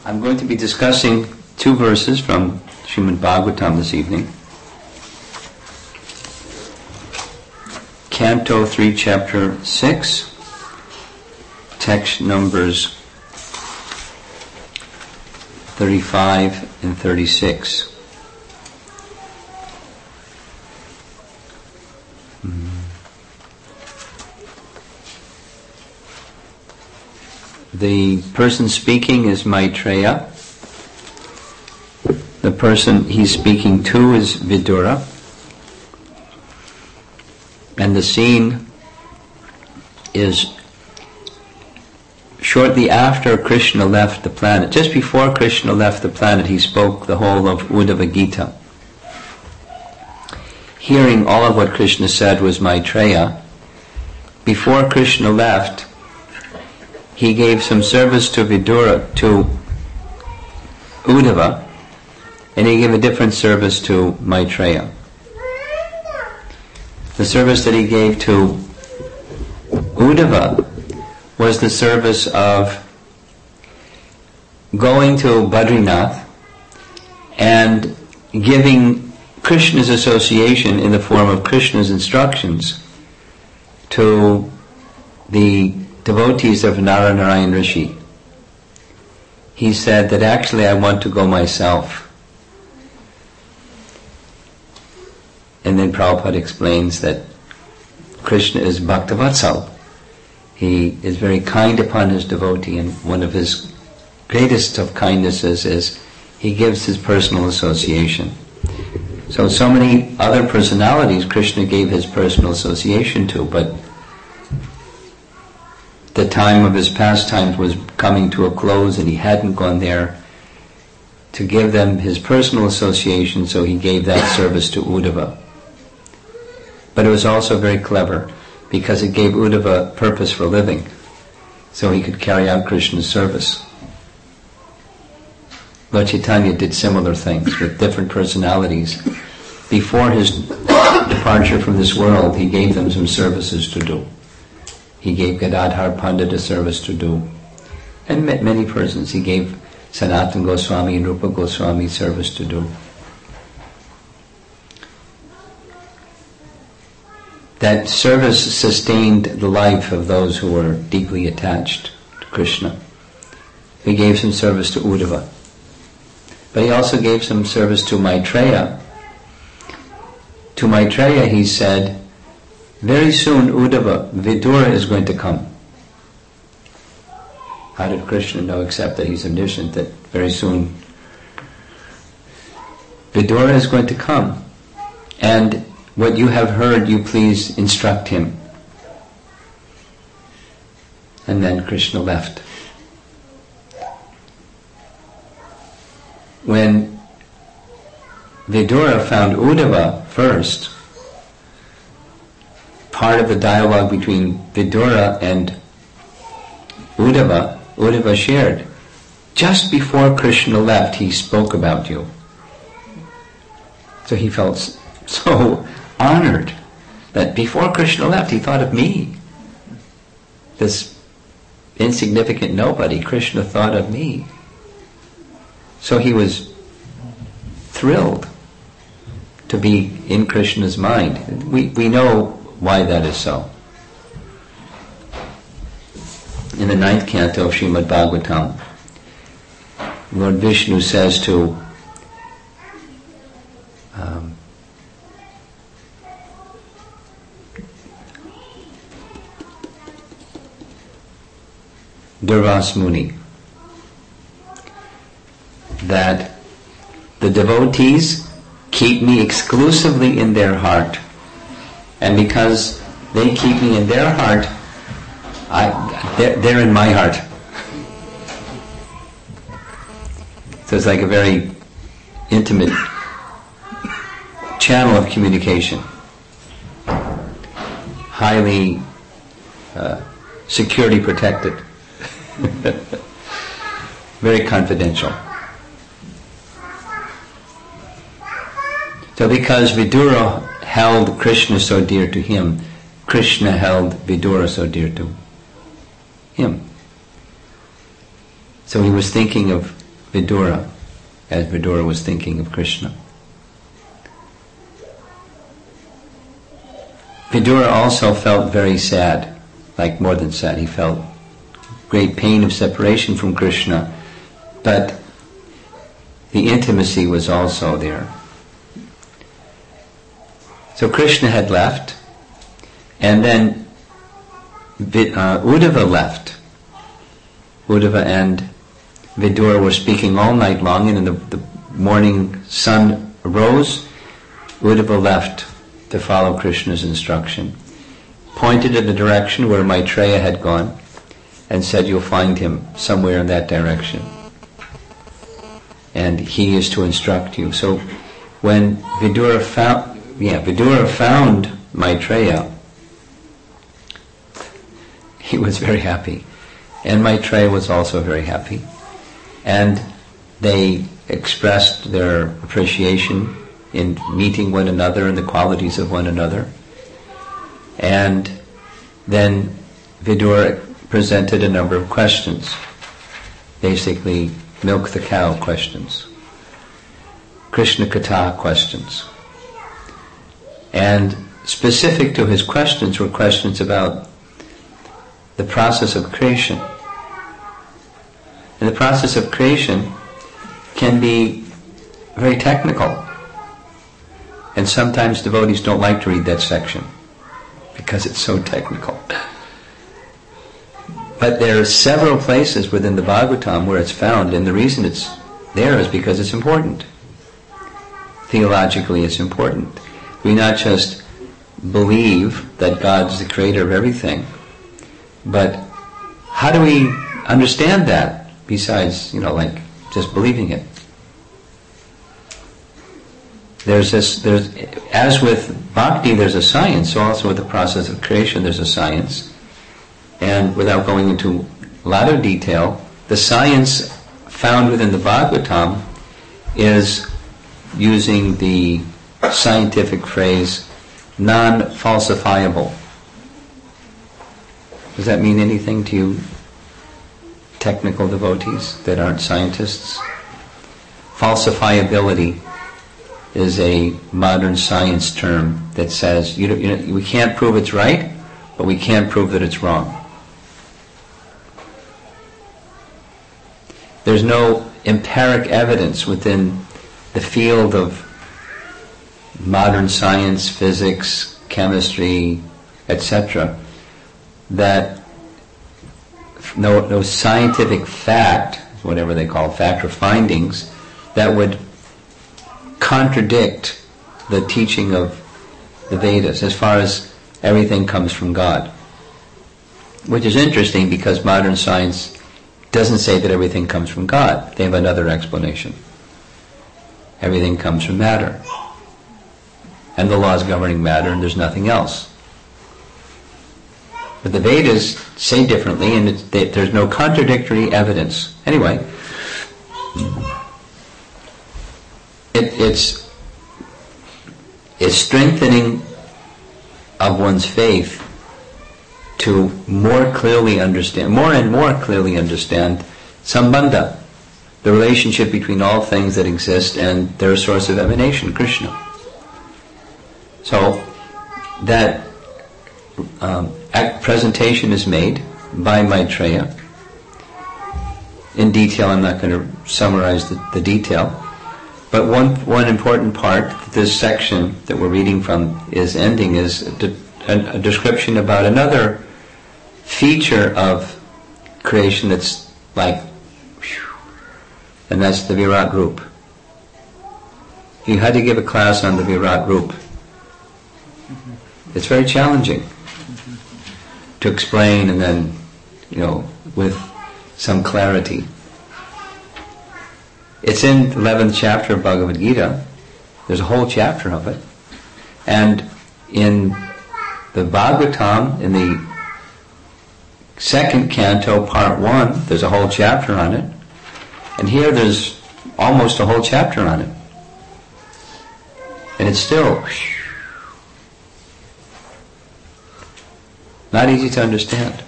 I'm going to be discussing two verses from Srimad Bhagavatam this evening. Canto 3, Chapter 6, text numbers 35 and 36. The person speaking is Maitreya. The person he's speaking to is Vidura. And the scene is shortly after Krishna left the planet. Just before Krishna left the planet, he spoke the whole of Uddhava Gita. Hearing all of what Krishna said was Maitreya. Before Krishna left, he gave some service to Vidura, to Uddhava, and he gave a different service to Maitreya. The service that he gave to Uddhava was the service of going to Badrinath and giving Krishna's association in the form of Krishna's instructions to the devotees of Narayan Rishi. He said that actually I want to go myself. And then Prabhupada explains that Krishna is Bhaktavatsal. He is very kind upon his devotee, and one of his greatest of kindnesses is he gives his personal association. So many other personalities Krishna gave his personal association to, but the time of his pastimes was coming to a close and he hadn't gone there to give them his personal association, so he gave that service to Uddhava. But it was also very clever because it gave Uddhava purpose for living, so he could carry out Krishna's service. Lord Chaitanya did similar things with different personalities. Before his departure from this world, he gave them some services to do. He gave Gadadhar Pandit a service to do, and many persons. He gave Sanatana Goswami and Rupa Goswami service to do. That service sustained the life of those who were deeply attached to Krishna. He gave some service to Uddhava. But he also gave some service to Maitreya. To Maitreya he said, very soon Uddhava, Vidura is going to come. How did Krishna know except that he's omniscient, that very soon Vidura is going to come? And what you have heard, you please instruct him. And then Krishna left. When Vidura found Uddhava first, part of the dialogue between Vidura and Uddhava shared, just before Krishna left, he spoke about you. So he felt so honored that before Krishna left, he thought of me. This insignificant nobody, Krishna thought of me. So he was thrilled to be in Krishna's mind. We know why that is so. In the 9th canto of Srimad Bhagavatam, Lord Vishnu says to Durvas Muni that the devotees keep me exclusively in their heart, and because they keep me in their heart, they're in my heart. So it's like a very intimate channel of communication, highly security protected, very confidential. So because Vidura held Krishna so dear to him, Krishna held Vidura so dear to him. So he was thinking of Vidura, as Vidura was thinking of Krishna. Vidura also felt very sad, like more than sad. He felt great pain of separation from Krishna, but the intimacy was also there. So Krishna had left, and then Uddhava left. Uddhava and Vidura were speaking all night long, and in the morning sun arose. Uddhava left to follow Krishna's instruction, pointed in the direction where Maitreya had gone, and said, "You'll find him somewhere in that direction, and he is to instruct you." So when Vidura found Maitreya, he was very happy, and Maitreya was also very happy, and they expressed their appreciation in meeting one another and the qualities of one another. And then Vidura presented a number of questions, basically milk the cow questions, Krishna Katha questions. And specific to his questions were questions about the process of creation. And the process of creation can be very technical. And sometimes devotees don't like to read that section because it's so technical. But there are several places within the Bhagavatam where it's found, and the reason it's there is because it's important. Theologically, it's important. We not just believe that God's the creator of everything, but how do we understand that besides, like just believing it? There's as with bhakti, there's a science. So also with the process of creation, there's a science. And without going into a lot of detail, the science found within the Bhagavatam is using the scientific phrase non-falsifiable. Does that mean anything to you, technical devotees that aren't scientists? Falsifiability is a modern science term that says we can't prove it's right, but we can't prove that it's wrong. There's no empiric evidence within the field of modern science, physics, chemistry, etc., that no scientific fact, whatever they call fact or findings, that would contradict the teaching of the Vedas as far as everything comes from God. Which is interesting because modern science doesn't say that everything comes from God. They have another explanation. Everything comes from matter. And the laws governing matter, and there's nothing else. But the Vedas say differently, and there's no contradictory evidence. Anyway, it's strengthening of one's faith to more and more clearly understand sambandha, the relationship between all things that exist and their source of emanation, Krishna. So that presentation is made by Maitreya. In detail, I'm not going to summarize the detail. But one important part, this section that we're reading from is ending, is a description about another feature of creation that's like, and that's the Virat Roop. If you had to give a class on the Virat Roop, it's very challenging to explain and then, with some clarity. It's in the 11th chapter of Bhagavad Gita. There's a whole chapter of it. And in the Bhagavatam, in the second canto, part 1, there's a whole chapter on it. And here there's almost a whole chapter on it. And it's still not easy to understand.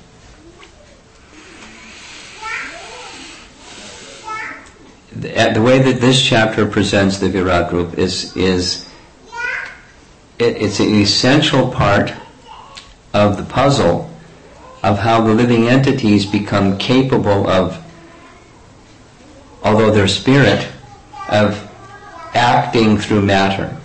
the way that this chapter presents the Virat Rupa it's an essential part of the puzzle of how the living entities become capable of, although they're spirit, of acting through matter.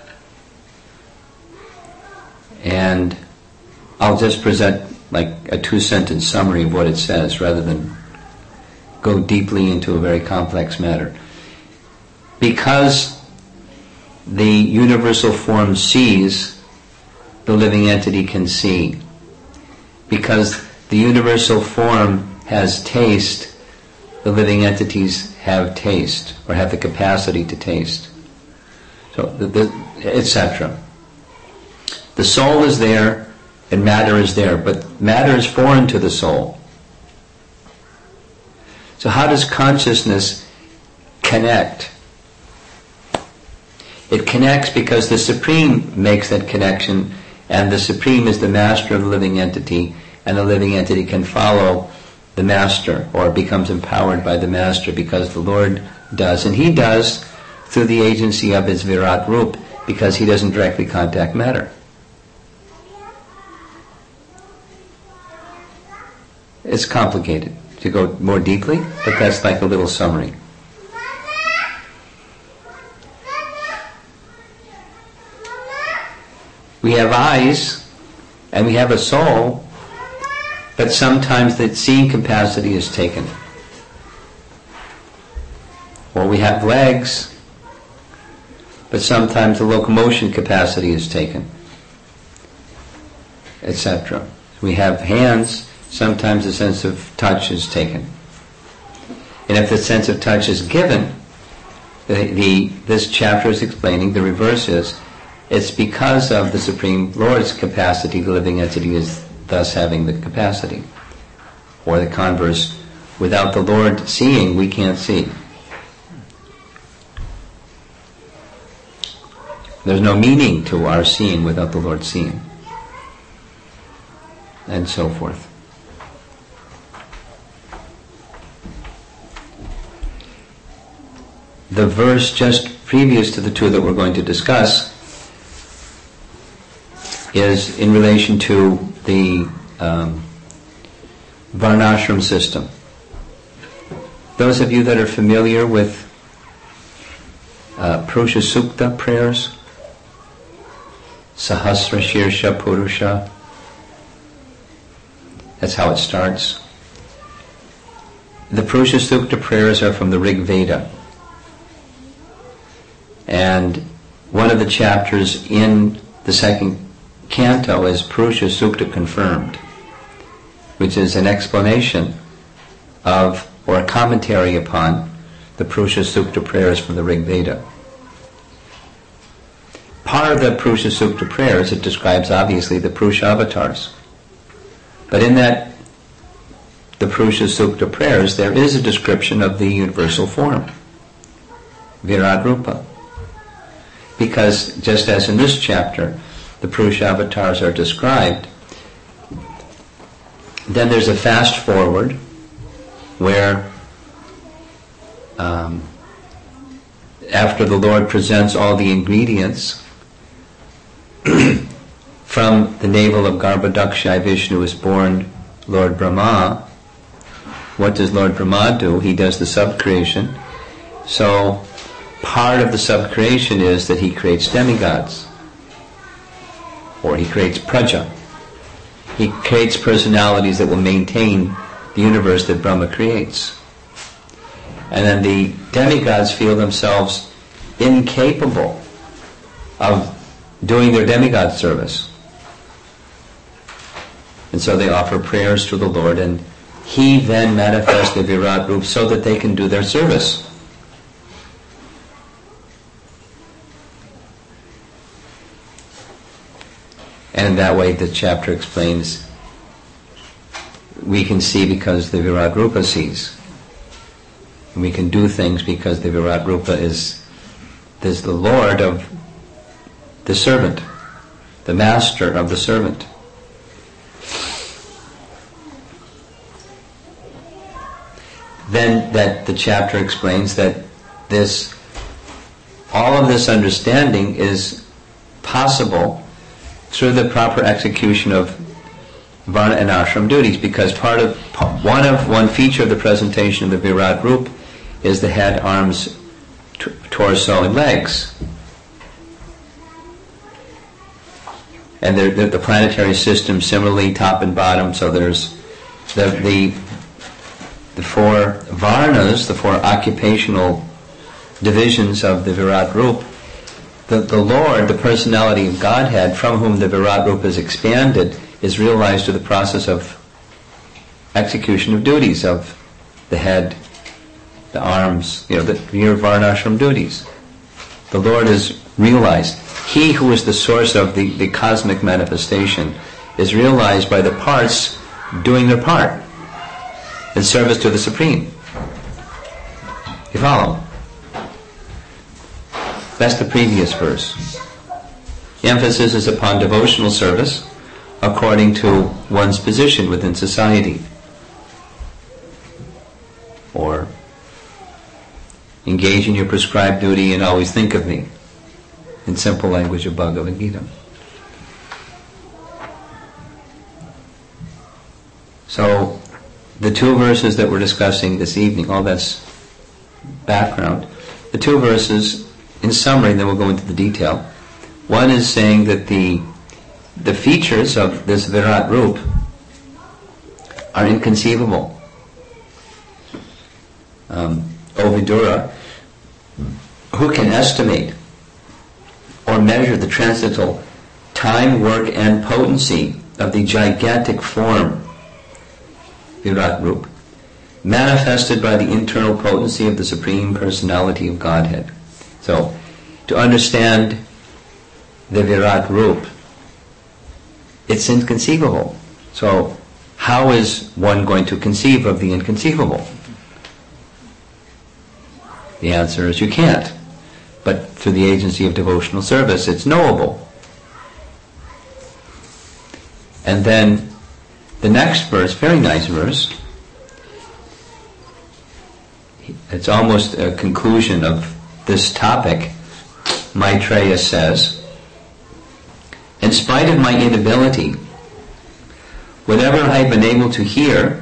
And I'll just present like a 2-sentence summary of what it says rather than go deeply into a very complex matter. Because the universal form sees, the living entity can see. Because the universal form has taste, the living entities have taste, or have the capacity to taste. So, etc. The soul is there, and matter is there, but matter is foreign to the soul. So how does consciousness connect? It connects because the Supreme makes that connection, and the Supreme is the master of the living entity, and the living entity can follow the master, or becomes empowered by the master, because the Lord does. And he does through the agency of his Virat Rupa, because he doesn't directly contact matter. It's complicated to go more deeply, but that's like a little summary. We have eyes, and we have a soul, but sometimes the seeing capacity is taken. Or we have legs, but sometimes the locomotion capacity is taken, etc. We have hands, sometimes the sense of touch is taken. And if the sense of touch is given, this chapter is explaining, the reverse is, it's because of the Supreme Lord's capacity, the living entity is thus having the capacity. Or the converse, without the Lord seeing, we can't see. There's no meaning to our seeing without the Lord seeing. And so forth. The verse just previous to the two that we're going to discuss is in relation to the Varnashram system. Those of you that are familiar with Purusha Sukta prayers, Sahasra Shirsha Purusha, that's how it starts. The Purusha Sukta prayers are from the Rig Veda. And one of the chapters in the second canto is Purusha Sukta Confirmed, which is an explanation of, or a commentary upon, the Purusha Sukta prayers from the Rig Veda. Part of the Purusha Sukta prayers, it describes obviously the Purusha avatars. But in that, the Purusha Sukta prayers, there is a description of the universal form, Virat Rupa. Because just as in this chapter, the Purusha avatars are described, then there's a fast forward where after the Lord presents all the ingredients from the navel of Garbhodaksha Vishnu is born Lord Brahma. What does Lord Brahma do? He does the subcreation. So part of the subcreation is that he creates demigods, or he creates praja. He creates personalities that will maintain the universe that Brahma creates. And then the demigods feel themselves incapable of doing their demigod service. And so they offer prayers to the Lord, and he then manifests the Virat Rupa so that they can do their service. And in that way the chapter explains we can see because the Virat Rupa sees. And we can do things because the Virat Rupa is the Lord of the servant, the master of the servant. Then that the chapter explains that all of this understanding is possible through the proper execution of Varna and Ashram duties, because one feature of the presentation of the Virat Rup is the head, arms, torso, and legs. And the planetary system similarly, top and bottom. So there's the four Varnas, the four occupational divisions of the Virat Rup. The Lord, the personality of Godhead, from whom the Virat Rup is expanded, is realized through the process of execution of duties of the head, the arms, your Varnashram duties. The Lord is realized. He who is the source of the cosmic manifestation is realized by the parts doing their part in service to the Supreme. You follow? That's the previous verse. The emphasis is upon devotional service according to one's position within society. Or engage in your prescribed duty and always think of me, in simple language of Bhagavad Gita. So, the two verses that we're discussing this evening, all that's background. The two verses, in summary, then we'll go into the detail. One is saying that the features of this Virat Rup are inconceivable. O Vidura, who can estimate or measure the transcendental time, work, and potency of the gigantic form, Virat Rup, manifested by the internal potency of the Supreme Personality of Godhead? So, to understand the Virat Rup, it's inconceivable. So, how is one going to conceive of the inconceivable? The answer is you can't. But through the agency of devotional service, it's knowable. And then the next verse, very nice verse, it's almost a conclusion of this topic. Maitreya says, in spite of my inability, whatever I've been able to hear,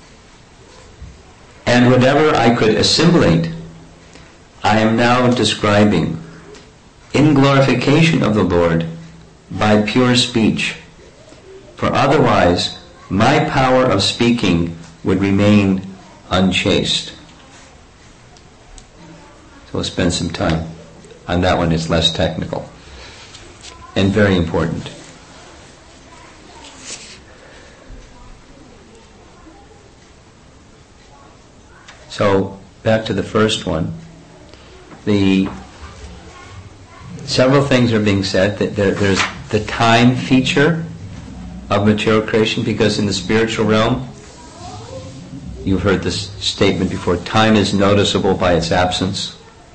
and whatever I could assimilate, I am now describing in glorification of the Lord by pure speech, for otherwise my power of speaking would remain unchaste. So we'll spend some time on that one. It's less technical and very important. So back to the first one. Several things are being said. That there's the time feature of material creation, because in the spiritual realm, you've heard this statement before, time is noticeable by its absence.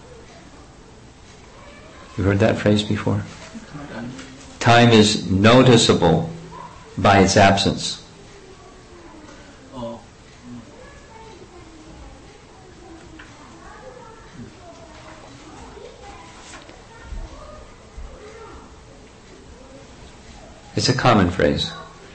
You've heard that phrase before? Time is noticeable by its absence. It's a common phrase.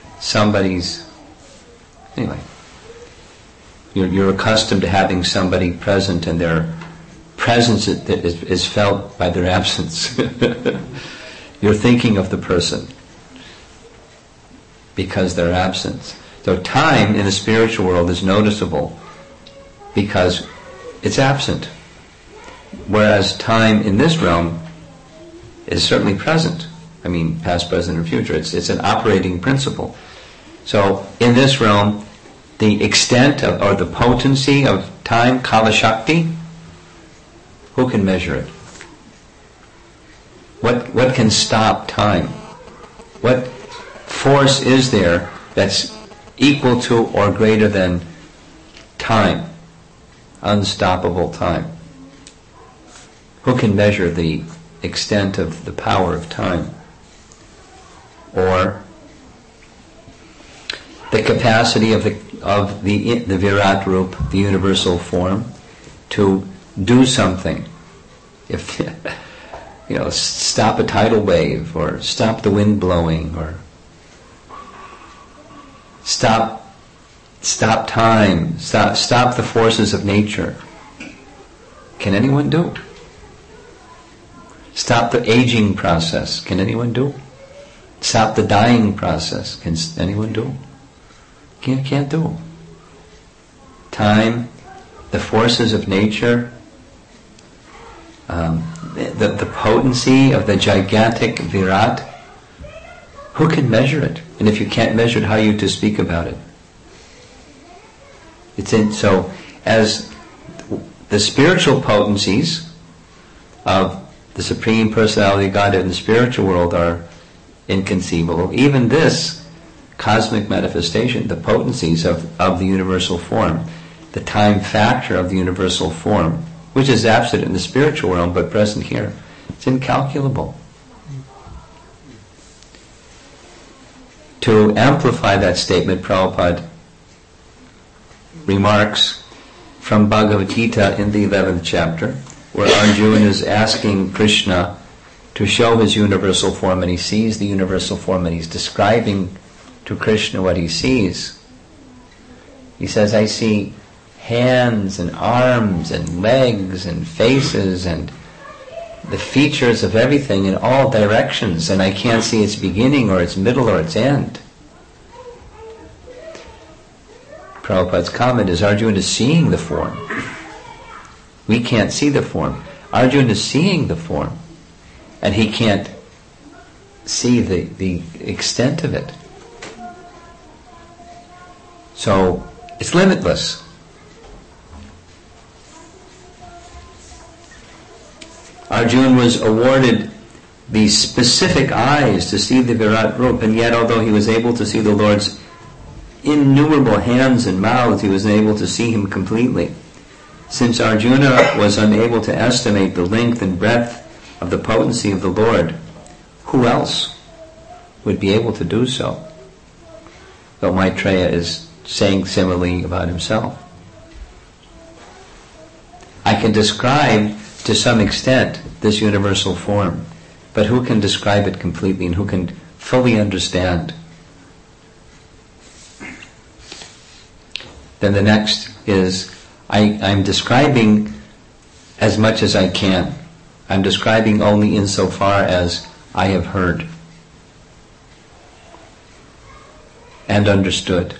Anyway, you're accustomed to having somebody present, and their presence is felt by their absence. You're thinking of the person because they're absent. So time in the spiritual world is noticeable because it's absent, whereas time in this realm is certainly present. I mean, past, present, and future. It's an operating principle. So, in this realm, the extent of, or the potency of time, Kala Shakti, who can measure it? What can stop time? What force is there that's equal to or greater than time? Unstoppable time. Who can measure the extent of the power of time? Or the capacity of the Virat Rup, the universal form, to do something. If stop a tidal wave, or stop the wind blowing, or stop time, stop the forces of nature. Can anyone do? Stop the aging process. Can anyone do? Stop the dying process. Can anyone do? Can't do. Time, the forces of nature, the potency of the gigantic Virat. Who can measure it? And if you can't measure it, how are you to speak about it? So as the spiritual potencies of the Supreme Personality of Godhead in the spiritual world are inconceivable, even this cosmic manifestation, the potencies of the universal form, the time factor of the universal form, which is absent in the spiritual realm but present here, it's incalculable. To amplify that statement, Prabhupada remarks from Bhagavad Gita in the 11th chapter, where Arjuna is asking Krishna to show his universal form, and he sees the universal form, and he's describing to Krishna what he sees. He says, I see hands and arms and legs and faces and the features of everything in all directions, and I can't see its beginning or its middle or its end. Prabhupada's comment is Arjuna is seeing the form. We can't see the form. Arjuna is seeing the form, and he can't see the extent of it. So it's limitless. Arjuna was awarded the specific eyes to see the Virat Rup, and yet although he was able to see the Lord's innumerable hands and mouths, he was unable to see him completely. Since Arjuna was unable to estimate the length and breadth of the potency of the Lord, who else would be able to do so? But Maitreya is saying similarly about himself. I can describe to some extent this universal form, but who can describe it completely and who can fully understand? Then the next is, I'm describing as much as I can. I'm describing only insofar as I have heard and understood.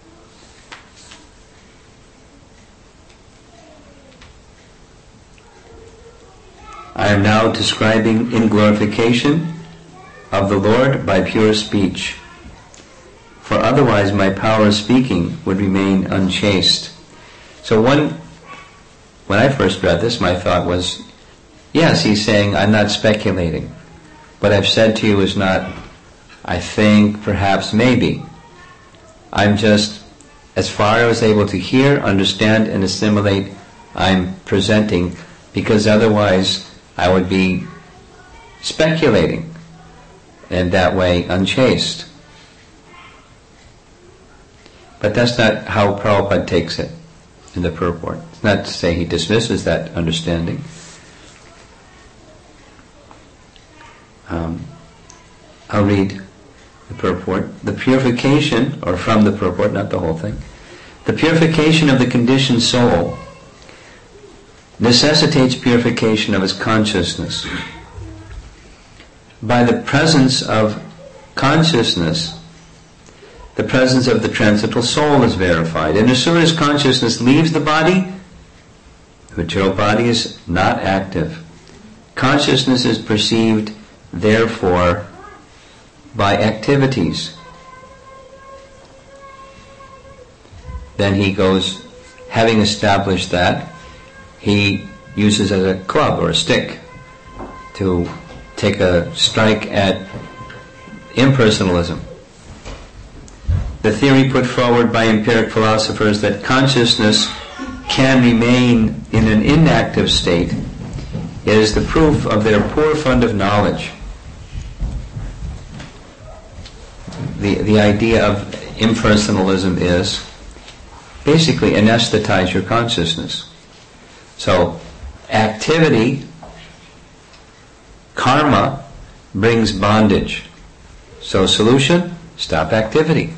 I am now describing in glorification of the Lord by pure speech, for otherwise my power of speaking would remain unchaste. So when I first read this, my thought was, yes, he's saying, I'm not speculating. What I've said to you is not, I think, perhaps, maybe. I'm just, as far as I was able to hear, understand, and assimilate, I'm presenting, because otherwise I would be speculating, and that way unchaste. But that's not how Prabhupada takes it in the purport. It's not to say he dismisses that understanding. I'll read the purport. The purification, or from the purport, not the whole thing. The purification of the conditioned soul necessitates purification of his consciousness. By the presence of consciousness, the presence of the transcendental soul is verified. And as soon as consciousness leaves the body, the material body is not active. Consciousness is perceived, therefore, by activities. Then he goes, having established that, he uses as a club or a stick to take a strike at impersonalism. The theory put forward by empiric philosophers that consciousness can remain in an inactive state is the proof of their poor fund of knowledge. The idea of impersonalism is basically anesthetize your consciousness. So Activity, karma, brings bondage. So solution, stop activity.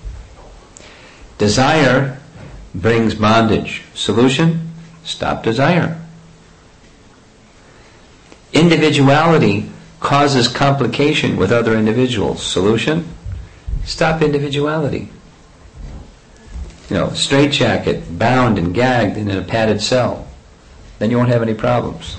Desire brings bondage. Solution, stop desire. Individuality causes complication with other individuals. Solution, stop individuality. Straitjacket, bound and gagged in a padded cell. Then you won't have any problems.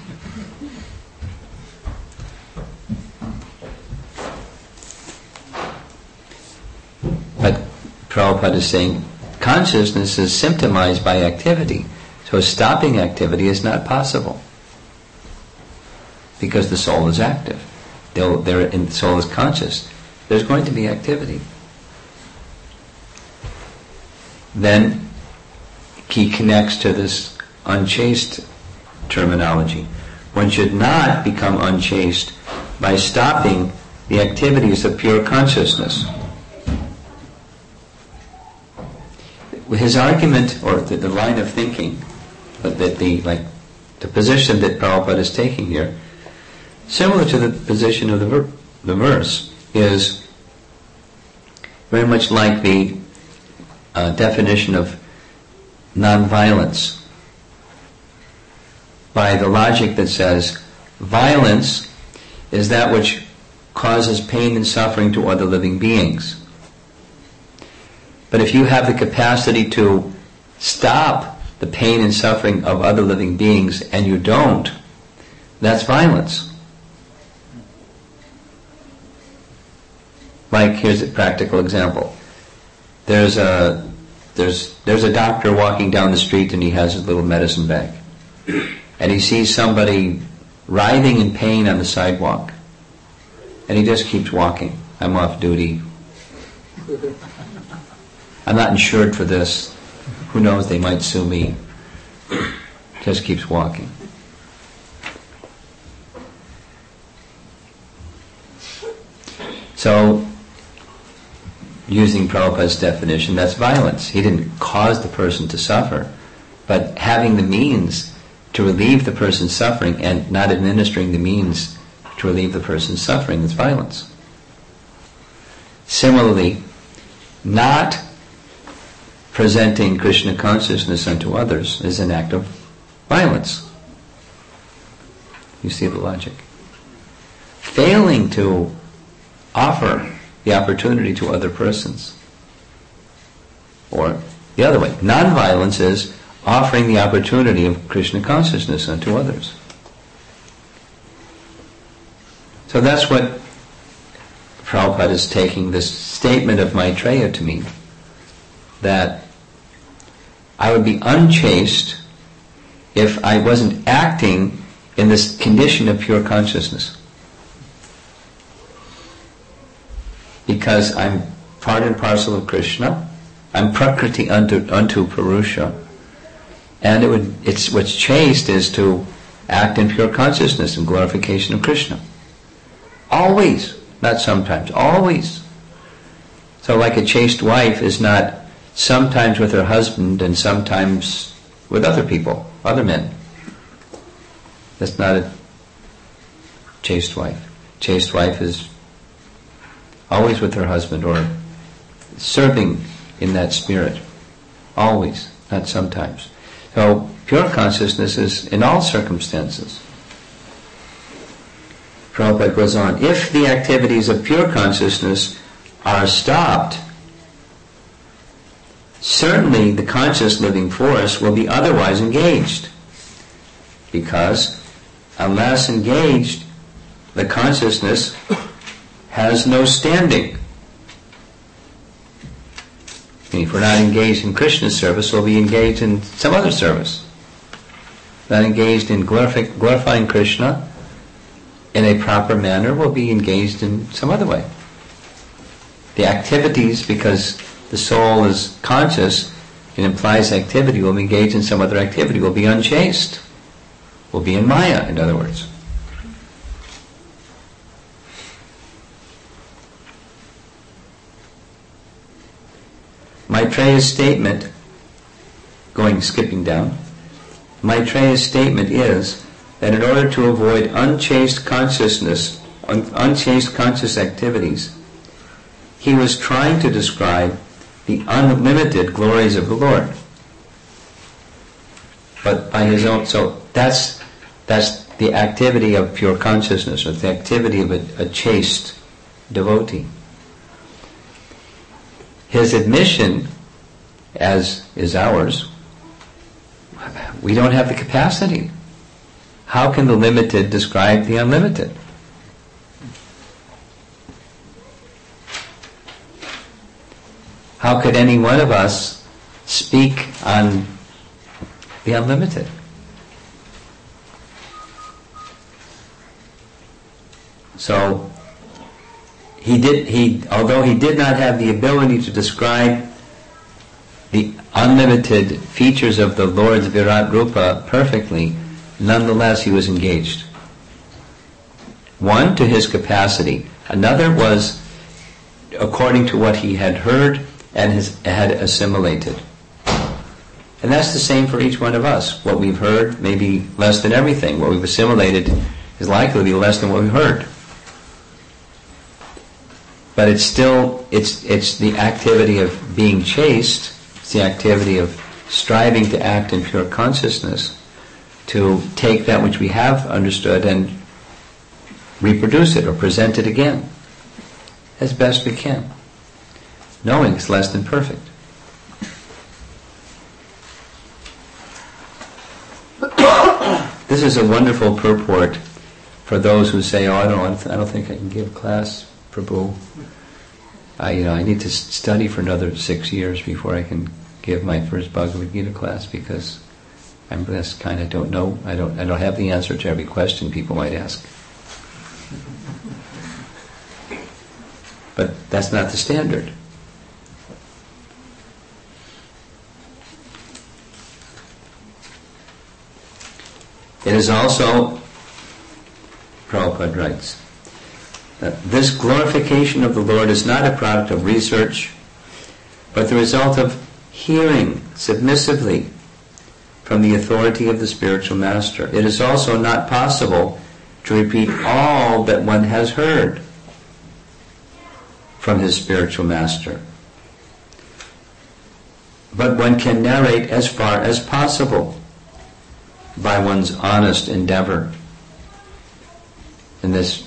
But Prabhupada is saying consciousness is symptomized by activity. So stopping activity is not possible. Because the soul is active. The soul is conscious. There's going to be activity. Then he connects to this unchaste terminology. One should not become unchaste by stopping the activities of pure consciousness. His argument, or the line of thinking, the position that Prabhupada is taking here, similar to the position of the verse, is very much like the definition of non-violence, by the logic that says violence is that which causes pain and suffering to other living beings. But if you have the capacity to stop the pain and suffering of other living beings and you don't, that's violence. Like, here's a practical example. There's a doctor walking down the street and he has his little medicine bag. And he sees somebody writhing in pain on the sidewalk. And he just keeps walking. I'm off duty. I'm not insured for this. Who knows, they might sue me. Just keeps walking. So, using Prabhupada's definition, that's violence. He didn't cause the person to suffer, but having the means to relieve the person's suffering and not administering the means to relieve the person's suffering is violence. Similarly, not presenting Krishna consciousness unto others is an act of violence. You see the logic. Failing to offer the opportunity to other persons. Or the other way, non-violence is offering the opportunity of Krishna consciousness unto others. So that's what Prabhupada is taking this statement of Maitreya to mean, that I would be unchaste if I wasn't acting in this condition of pure consciousness. Because I'm part and parcel of Krishna, I'm prakriti unto Purusha, and what's chaste is to act in pure consciousness and glorification of Krishna. Always, not sometimes, always. So like a chaste wife is not sometimes with her husband and sometimes with other people, other men. That's not a chaste wife. Chaste wife is always with her husband or serving in that spirit. Always, not sometimes. So pure consciousness is in all circumstances. Prabhupada goes on, if the activities of pure consciousness are stopped, certainly the conscious living force will be otherwise engaged. Because unless engaged, the consciousness has no standing. And if we're not engaged in Krishna's service, we'll be engaged in some other service. Not engaged in glorifying Krishna in a proper manner, we'll be engaged in some other way. The activities, because the soul is conscious, it implies activity, we'll be engaged in some other activity, we'll be unchaste. We'll be in Maya, in other words. Maitreya's statement, skipping down, Maitreya's statement is that in order to avoid unchaste conscious activities, he was trying to describe the unlimited glories of the Lord. But by his own, so that's the activity of pure consciousness, or the activity of a chaste devotee. His admission, as is ours, we don't have the capacity. How can the limited describe the unlimited? How could any one of us speak on the unlimited? So although he did not have the ability to describe the unlimited features of the Lord's Virat Rupa perfectly, nonetheless he was engaged. One, to his capacity. Another was according to what he had heard and had assimilated. And that's the same for each one of us. What we've heard may be less than everything. What we've assimilated is likely to be less than what we've heard. But it's still, it's the activity of being chaste, it's the activity of striving to act in pure consciousness, to take that which we have understood and reproduce it or present it again as best we can, knowing it's less than perfect. This is a wonderful purport for those who say, I don't think I can give class, Prabhu. I need to study for another 6 years before I can give my first Bhagavad Gita class, because I'm just kind of don't know. I don't have the answer to every question people might ask. But that's not the standard. It is also, Prabhupada writes, this glorification of the Lord is not a product of research, but the result of hearing submissively from the authority of the spiritual master. It is also not possible to repeat all that one has heard from his spiritual master, but one can narrate as far as possible by one's honest endeavor. And this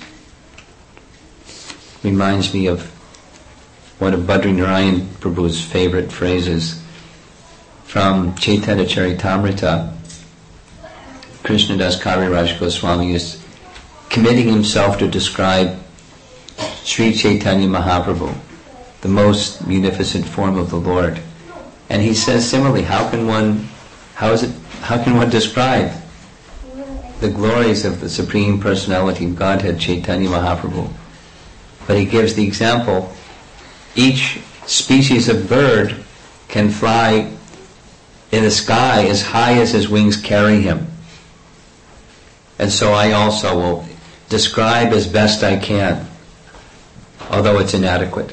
reminds me of one of Badrinarayan Prabhu's favorite phrases from Chaitanya Charitamrita. Krishnadas Kaviraj Goswami is committing himself to describe Sri Chaitanya Mahaprabhu, the most munificent form of the Lord. And he says similarly, how can one describe the glories of the Supreme Personality of Godhead, Chaitanya Mahaprabhu? But he gives the example, each species of bird can fly in the sky as high as his wings carry him. And so I also will describe as best I can, although it's inadequate.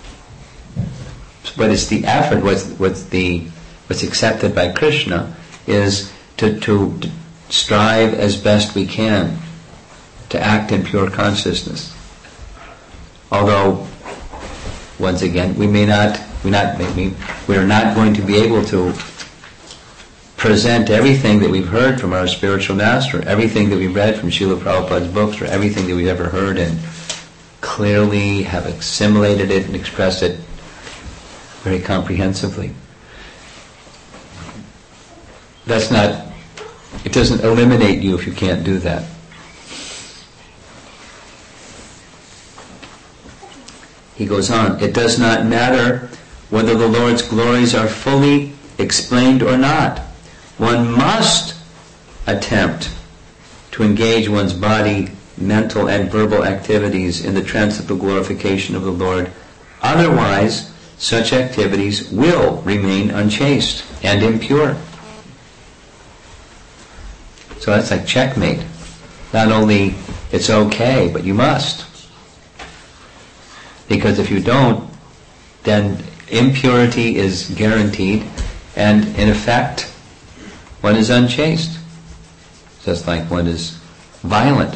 But it's the effort, what's accepted by Krishna is to strive as best we can to act in pure consciousness. Although, once again, we're not going to be able to present everything that we've heard from our spiritual master, everything that we've read from Srila Prabhupada's books, or everything that we've ever heard, and clearly have assimilated it and expressed it very comprehensively. It doesn't eliminate you if you can't do that. He goes on, it does not matter whether the Lord's glories are fully explained or not. One must attempt to engage one's body, mental and verbal activities in the transcendental glorification of the Lord. Otherwise, such activities will remain unchaste and impure. So that's like checkmate. Not only it's okay, but you must. Because if you don't, then impurity is guaranteed, and in effect, one is unchaste, just like one is violent.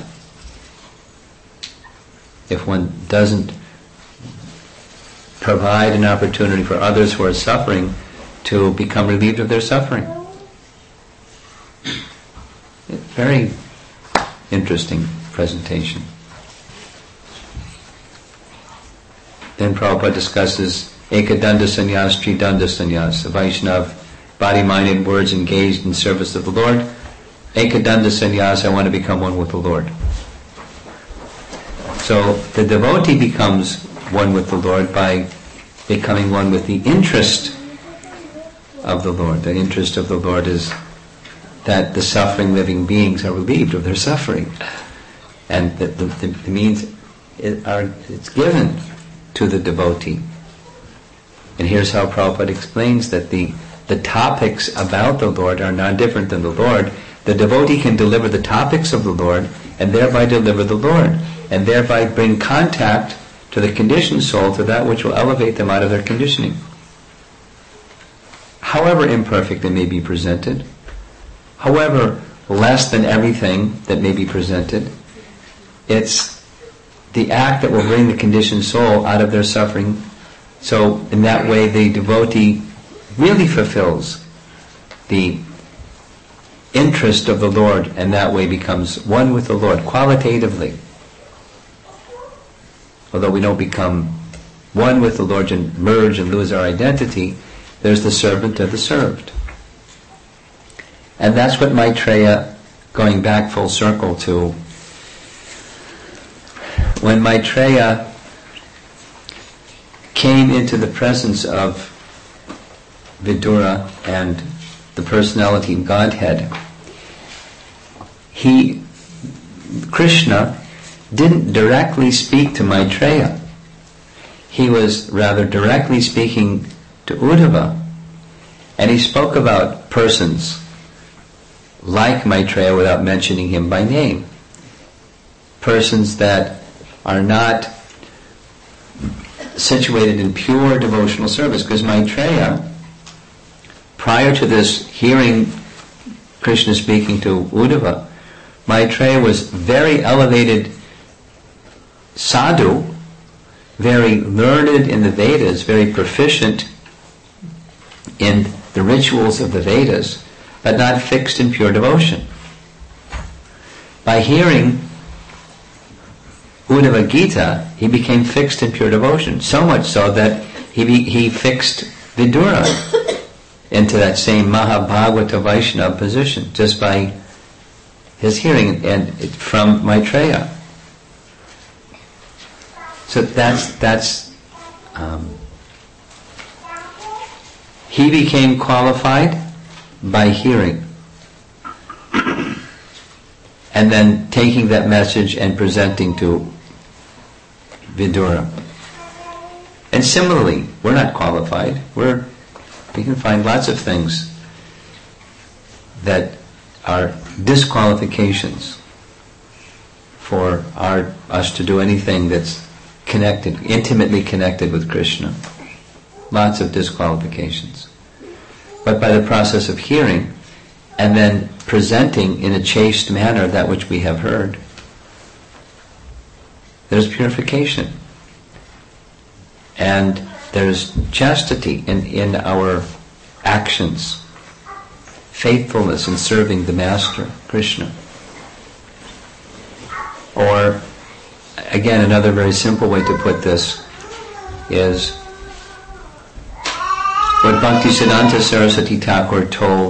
If one doesn't provide an opportunity for others who are suffering to become relieved of their suffering. Very interesting presentation. Then Prabhupada discusses Ekadanda Sannyas, Tridanda Sannyas, a Vaishnava, body, mind, and words engaged in service of the Lord. Ekadanda Sannyas, I want to become one with the Lord. So the devotee becomes one with the Lord by becoming one with the interest of the Lord. The interest of the Lord is that the suffering living beings are relieved of their suffering. And the means it's given to the devotee. And here's how Prabhupada explains that the topics about the Lord are not different than the Lord. The devotee can deliver the topics of the Lord and thereby deliver the Lord, and thereby bring contact to the conditioned soul to that which will elevate them out of their conditioning. However imperfect it may be presented, however less than everything that may be presented, it's the act that will bring the conditioned soul out of their suffering. So in that way the devotee really fulfills the interest of the Lord, and that way becomes one with the Lord qualitatively. Although we don't become one with the Lord and merge and lose our identity, there's the servant of the served. And that's what Maitreya, going back full circle to, when Maitreya came into the presence of Vidura and the personality of Godhead, Krishna didn't directly speak to Maitreya. He was rather directly speaking to Uddhava. And he spoke about persons like Maitreya without mentioning him by name. Persons that are not situated in pure devotional service. Because Maitreya, prior to this hearing Krishna speaking to Uddhava, Maitreya was very elevated sadhu, very learned in the Vedas, very proficient in the rituals of the Vedas, but not fixed in pure devotion. By hearing Uddhava Gita, he became fixed in pure devotion, so much so that he fixed Vidura into that same Mahabhagavata Vaishnava position, just by his hearing and from Maitreya. So that's he became qualified by hearing, and then taking that message and presenting to Vidura. And similarly, we're not qualified. We can find lots of things that are disqualifications for us to do anything that's intimately connected with Krishna. Lots of disqualifications. But by the process of hearing and then presenting in a chaste manner that which we have heard, there's purification. And there's chastity in our actions, faithfulness in serving the Master, Krishna. Or, again, another very simple way to put this is what Bhaktisiddhanta Saraswati Thakur told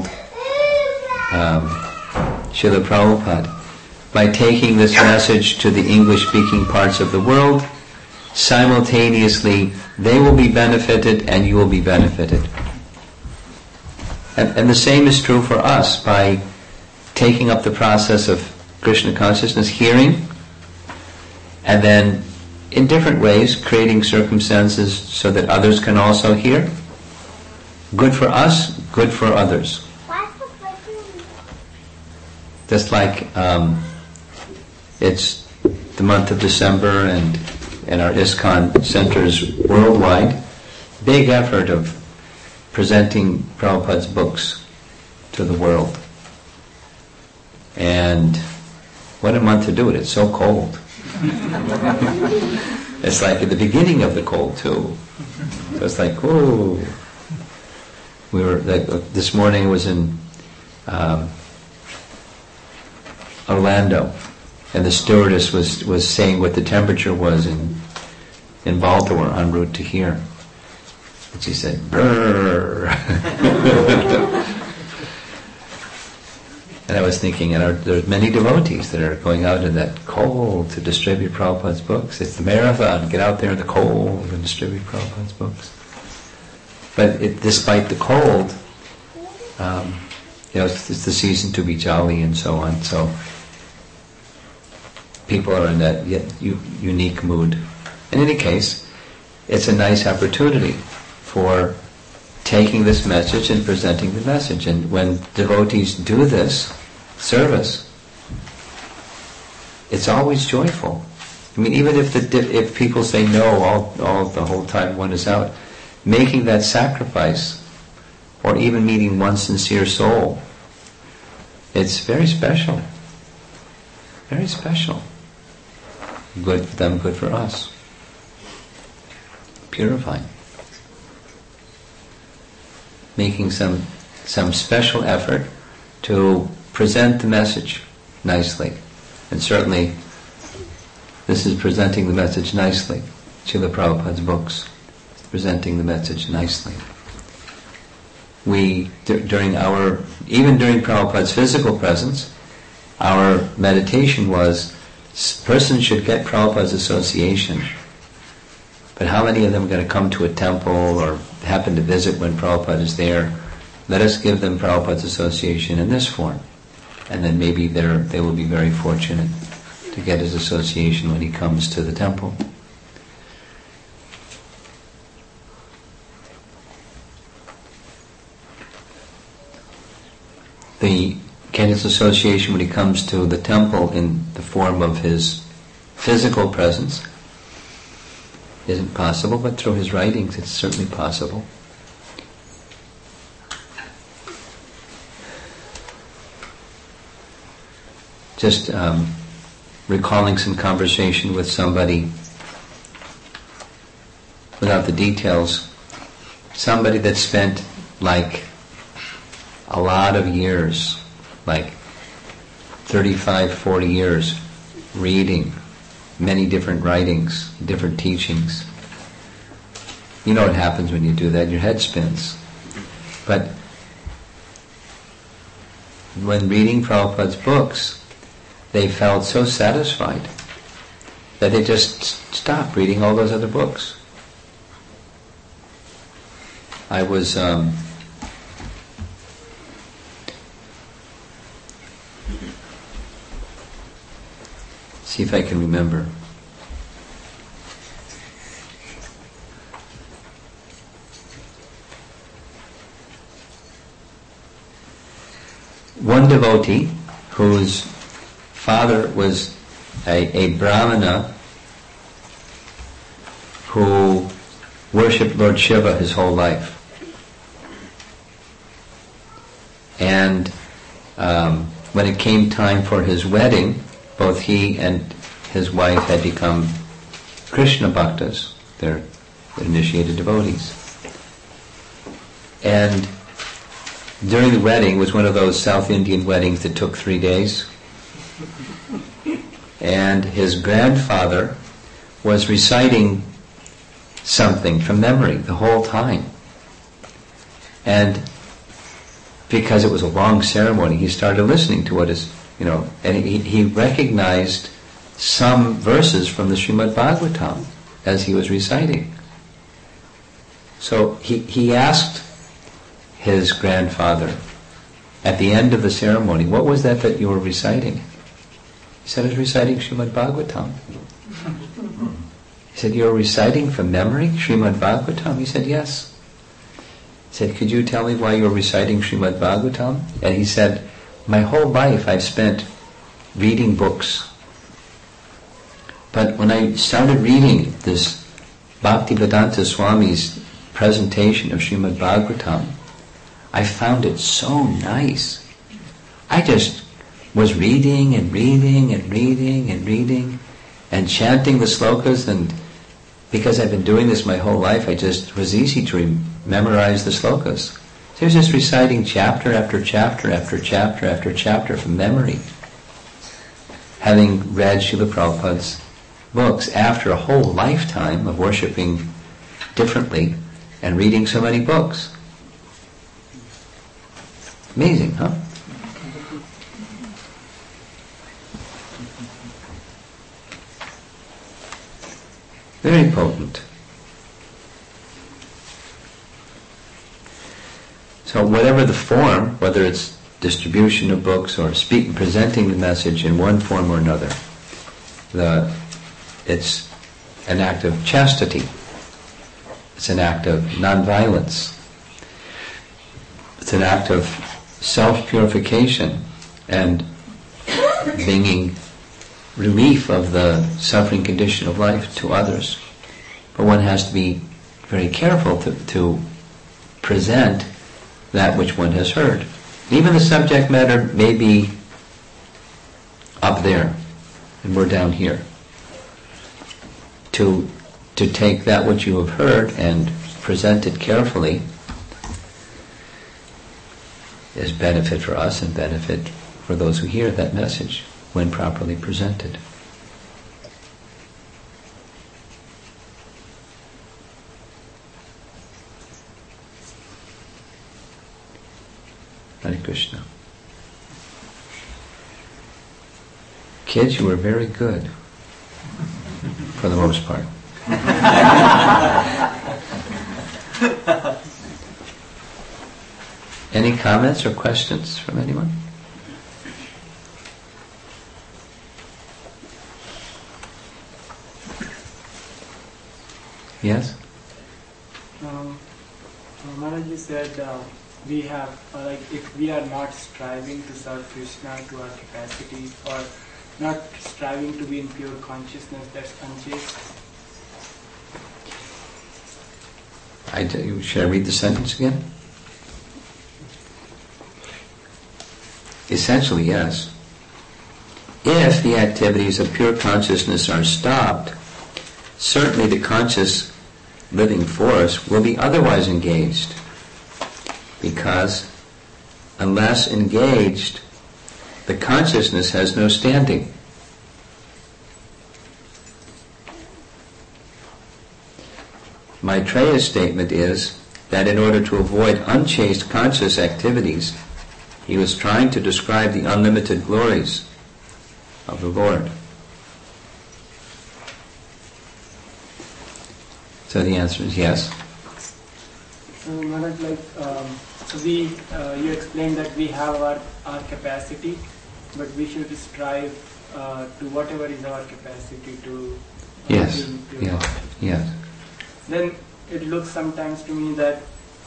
Srila Prabhupada. By taking this message to the English-speaking parts of the world, simultaneously they will be benefited and you will be benefited. And the same is true for us. By taking up the process of Krishna consciousness, hearing, and then in different ways creating circumstances so that others can also hear. Good for us, good for others. Just like it's the month of December and our ISKCON centers worldwide, big effort of presenting Prabhupada's books to the world. And what a month to do it. It's so cold. It's like at the beginning of the cold too. So it's like, whoa. We were like this morning. I was in Orlando, and the stewardess was saying what the temperature was in Baltimore en route to here. And she said, "Brrr." And I was thinking, there's many devotees that are going out in that cold to distribute Prabhupada's books. It's the marathon. Get out there in the cold and distribute Prabhupada's books. But despite the cold, it's the season to be jolly and so on. So people are in that unique mood. In any case, it's a nice opportunity for taking this message and presenting the message. And when devotees do this service, it's always joyful. I mean, even if people say no all the whole time one is out, making that sacrifice, or even meeting one sincere soul, it's very special. Very special. Good for them, good for us. Purifying. Making some special effort to present the message nicely. And certainly, this is presenting the message nicely. Srila Prabhupada's books, presenting the message nicely. We, even during Prabhupada's physical presence, our meditation was, person should get Prabhupada's association. But how many of them are going to come to a temple or happen to visit when Prabhupada is there? Let us give them Prabhupada's association in this form. And then maybe they will be very fortunate to get his association when he comes to the temple. Get his association when he comes to the temple in the form of his physical presence isn't possible, but through his writings it's certainly possible. Just recalling some conversation with somebody, without the details, somebody that spent like a lot of years, like 35, 40 years, reading many different writings, different teachings. You know what happens when you do that, your head spins. But when reading Prabhupada's books, they felt so satisfied that they just stopped reading all those other books. I was see if I can remember. One devotee whose father was a Brahmana who worshipped Lord Shiva his whole life. And when it came time for his wedding, both he and his wife had become Krishna bhaktas. They're initiated devotees. And during the wedding, it was one of those South Indian weddings that took 3 days. And his grandfather was reciting something from memory the whole time. And because it was a long ceremony, he started listening to what is, and he recognized some verses from the Srimad Bhagavatam as he was reciting. So he asked his grandfather at the end of the ceremony, what was that you were reciting? He said, I was reciting Srimad Bhagavatam. He said, you were reciting from memory Srimad Bhagavatam? He said, yes. He said, could you tell me why you were reciting Srimad Bhagavatam? And he said, my whole life I've spent reading books. But when I started reading this Bhaktivedanta Swami's presentation of Srimad Bhagavatam, I found it so nice. I just was reading and reading and reading and reading and chanting the slokas, and because I've been doing this my whole life, it was easy to memorize the slokas. So he was just reciting chapter after chapter after chapter after chapter from memory, having read Srila Prabhupada's books after a whole lifetime of worshipping differently and reading so many books. Amazing, huh? Very potent. So whatever the form, whether it's distribution of books or presenting the message in one form or another, it's an act of chastity. It's an act of non-violence. It's an act of self-purification and bringing relief of the suffering condition of life to others. But one has to be very careful to present that which one has heard. Even the subject matter may be up there and we're down here. To take that which you have heard and present it carefully is benefit for us and benefit for those who hear that message when properly presented. Hare Krishna. Kids, you were very good, for the most part. Any comments or questions from anyone? Yes? Maharaj, you said we have, if we are not striving to serve Krishna to our capacity, or not striving to be in pure consciousness, that's unchaste. Should I read the sentence again? Essentially, yes. If the activities of pure consciousness are stopped, certainly the conscious living force will be otherwise engaged, because unless engaged, the consciousness has no standing. Maitreya's statement is that in order to avoid unchaste conscious activities, he was trying to describe the unlimited glories of the Lord. So the answer is yes. Maharaj, you explained that we have our capacity, but we should strive to whatever is our capacity to. Yes. Yes. Then it looks sometimes to me that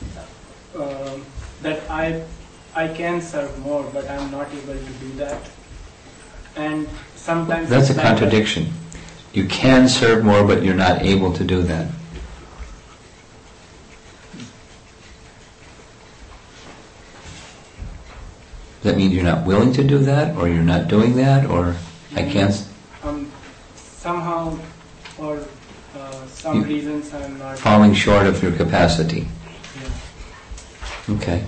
I can serve more, but I'm not able to do that. And sometimes that's a contradiction. You can serve more, but you're not able to do that. Does that mean you're not willing to do that, or you're not doing that, or I can't? Somehow, or some reasons I'm not... Falling short of your capacity. Yeah. Okay.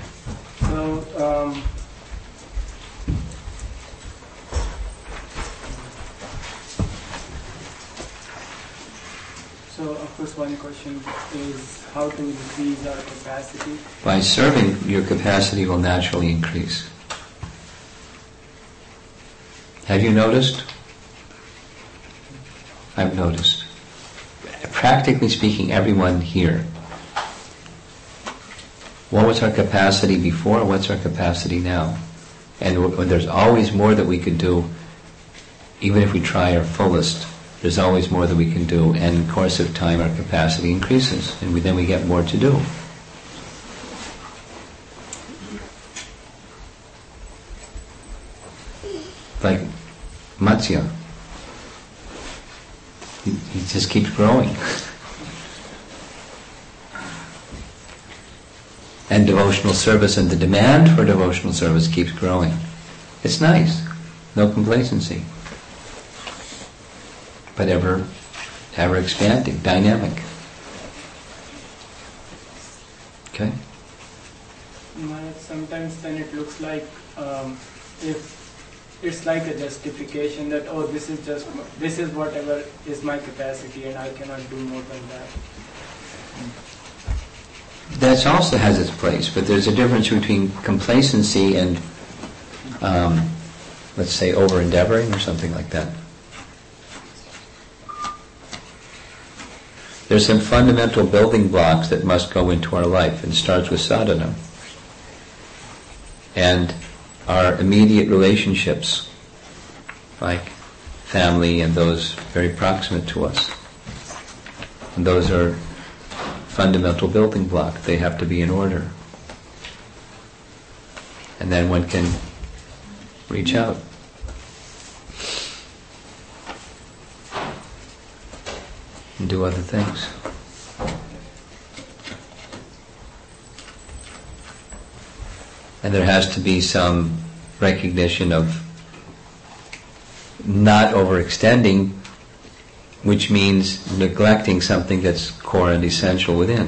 So, of course, one question is how to increase our capacity. By serving, your capacity will naturally increase. Have you noticed? I've noticed. Practically speaking, everyone here. What was our capacity before? What's our capacity now? And there's always more that we could do, even if we try our fullest. There's always more that we can do, and in the course of time our capacity increases, and then we get more to do. Like Matsya. He just keeps growing. And devotional service and the demand for devotional service keeps growing. It's nice. No complacency. But ever expanding, dynamic. Okay? Maharaj, sometimes then it looks like if it's like a justification that, oh, this is whatever is my capacity and I cannot do more than that. That also has its place, but there's a difference between complacency and, let's say, over-endeavoring or something like that. There's some fundamental building blocks that must go into our life, and it starts with sadhana. And our immediate relationships, like family and those very proximate to us. And those are fundamental building block. They have to be in order. And then one can reach out. And do other things. And there has to be some recognition of not overextending, which means neglecting something that's core and essential within.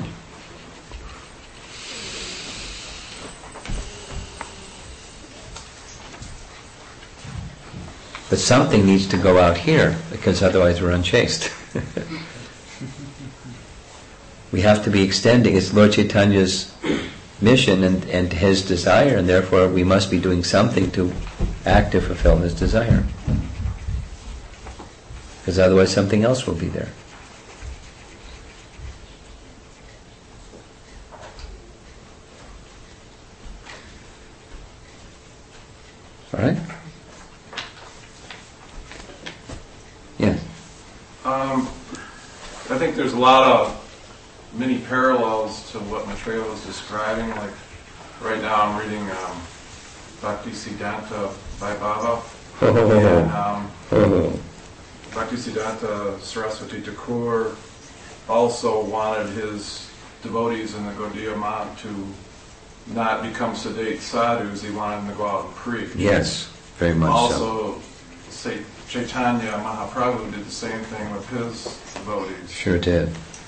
But something needs to go out here, because otherwise we're unchaste. We have to be extending. It's Lord Chaitanya's mission and his desire, and therefore we must be doing something to act to fulfill his desire. Because otherwise something else will be there. All right? Yeah. I think there's a lot of many parallels to what Maitreya was describing. Like right now I'm reading Bhakti Siddhanta by Baba. And Bhakti Siddhanta Saraswati Thakur also wanted his devotees in the Gaudiya Math to not become sedate sadhus. He wanted them to go out and preach. Yes, very much also, say Chaitanya Mahaprabhu did the same thing with his devotees. Sure did.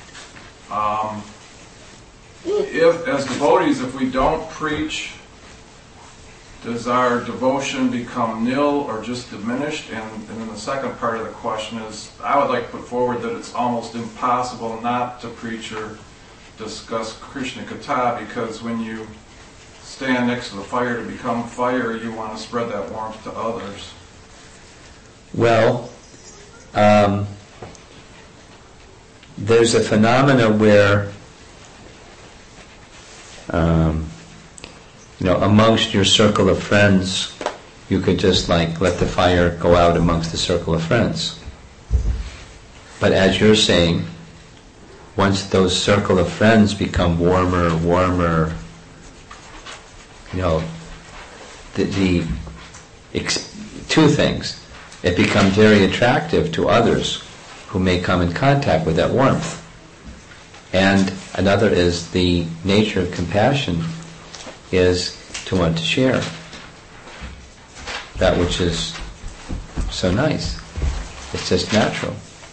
If, as devotees, if we don't preach, does our devotion become nil or just diminished? And then the second part of the question is, I would like to put forward that it's almost impossible not to preach or discuss Krishna Katha, because when you stand next to the fire to become fire, you want to spread that warmth to others. Well, there's a phenomena where, amongst your circle of friends, you could just let the fire go out amongst the circle of friends. But as you're saying, once those circle of friends become warmer, two things. It becomes very attractive to others who may come in contact with that warmth. And another is the nature of compassion is to want to share that which is so nice. It's just natural.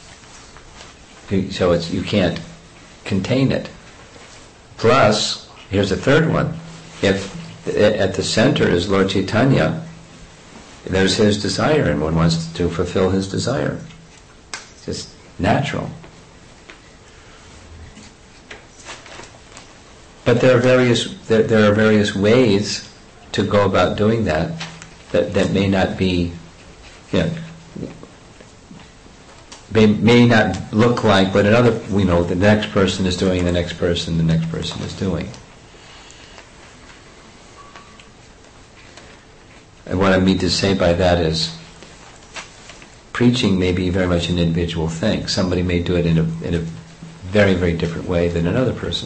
So you can't contain it. Plus, here's a third one. If at the center is Lord Chaitanya, there's his desire, and one wants to fulfill his desire. It's just natural. But there are various ways to go about doing that may not be, may not look like what the next person is doing, the next person is doing. And what I mean to say by that is, preaching may be very much an individual thing. Somebody may do it in a very, very different way than another person.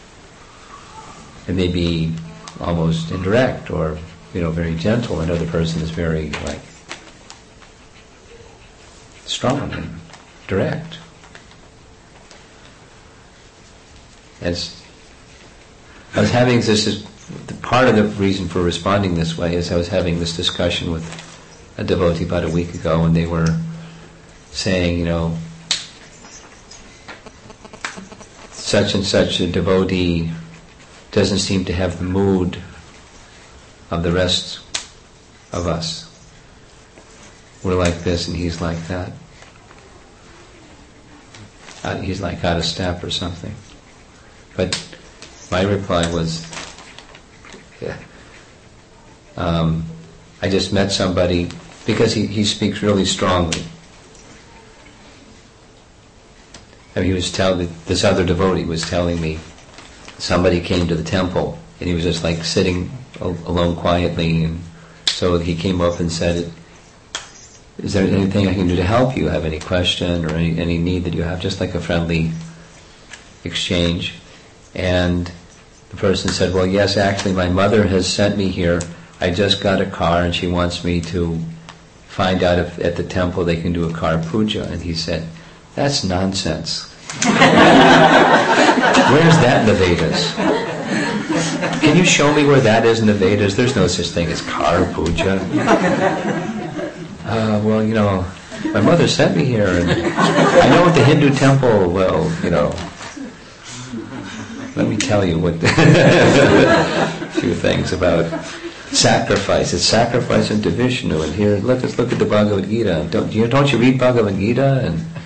It may be almost indirect or, very gentle. Another person is very, strong and direct. As I was having this, part of the reason for responding this way is I was having this discussion with a devotee about a week ago, and they were saying, such and such a devotee doesn't seem to have the mood of the rest of us. We're like this and he's like that. He's like out of step or something. But my reply was, I just met somebody, because he speaks really strongly. I mean, this other devotee was telling me, somebody came to the temple and he was just like sitting alone quietly, and so he came up and said, is there anything I can do to help you? Have any question or any need that you have? Just like a friendly exchange. And the person said, well, yes, actually my mother has sent me here. I just got a car and she wants me to find out if at the temple they can do a car puja. And he said, that's nonsense. Where's that in the Vedas? Can you show me where that is in the Vedas? There's no such thing as car puja. Well, my mother sent me here, and I know at the Hindu temple, let me tell you a few things about sacrifice. It's sacrifice unto Vishnu, and here, let's look at the Bhagavad Gita. Don't you read Bhagavad Gita?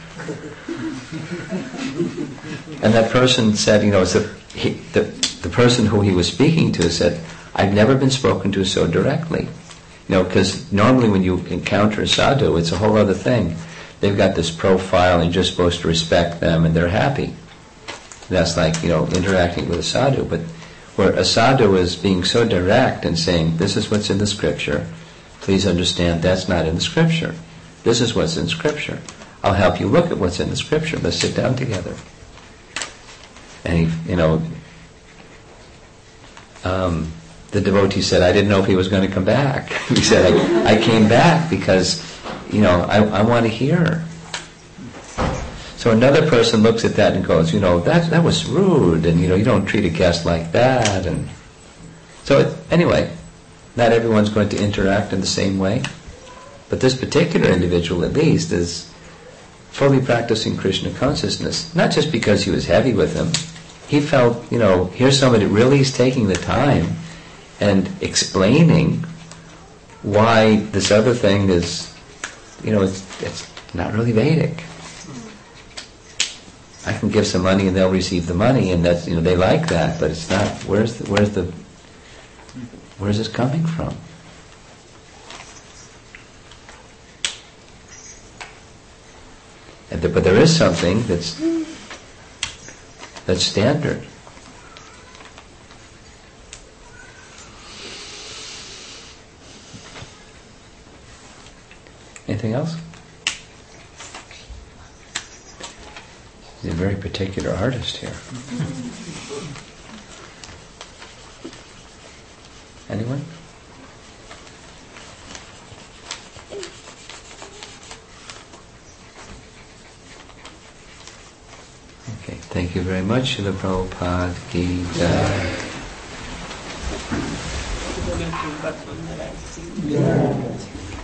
And that person said, the person who he was speaking to said, I've never been spoken to so directly. Because normally when you encounter a sadhu, it's a whole other thing. They've got this profile and you're just supposed to respect them and they're happy. That's like, interacting with a sadhu. But where a sadhu is being so direct and saying, this is what's in the scripture, please understand that's not in the scripture. This is what's in scripture. I'll help you look at what's in the scripture. Let's sit down together. And the devotee said, I didn't know if he was going to come back. He said, I came back because, I want to hear. So another person looks at that and goes, that was rude, and, you don't treat a guest like that. And so anyway, not everyone's going to interact in the same way. But this particular individual, at least, is fully practicing Krishna consciousness. Not just because he was heavy with him. He felt, here's somebody that really is taking the time and explaining why this other thing is, it's not really Vedic. I can give some money and they'll receive the money, and that's, they like that, but it's not. Where's this coming from? But there is something that's standard. Anything else? He's a very particular artist here. Anyone? Okay, thank you very much. Srila Prabhupada ki jai.